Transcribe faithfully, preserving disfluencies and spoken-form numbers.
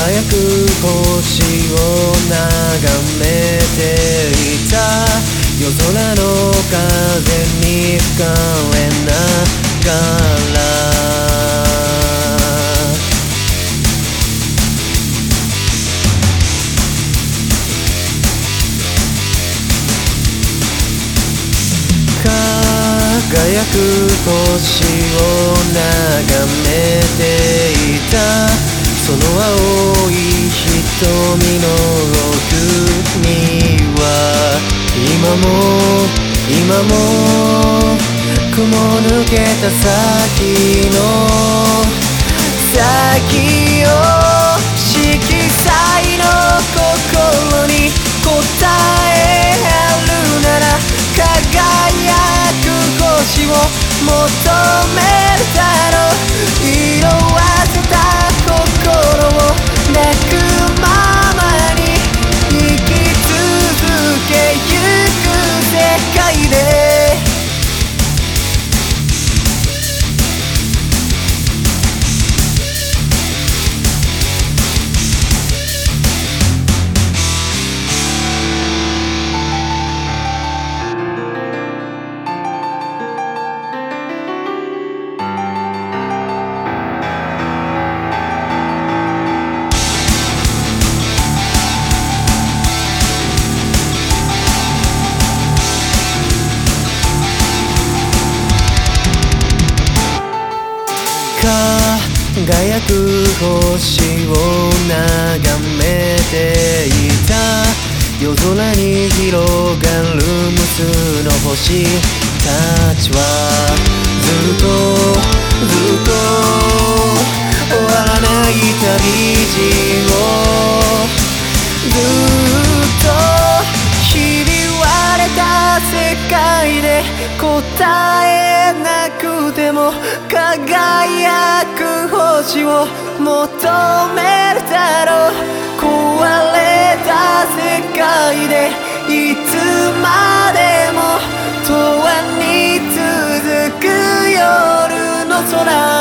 輝く星を眺めていた。夜空の風に吹かれながら輝く星を眺めていた。その青い瞳の奥には今も今も雲抜けた先の先を色彩の心に答えるなら輝く星を求めるだろう。色あせた心を泣くままに生き続けゆく世界で輝く星を眺めていた。夜空に広がる無数の星たちはずっとずっと終わらない旅路をずっとひび割れた世界で答えなくても輝く星を求めるだろう。壊れた世界でいつまでも永遠に続く夜の空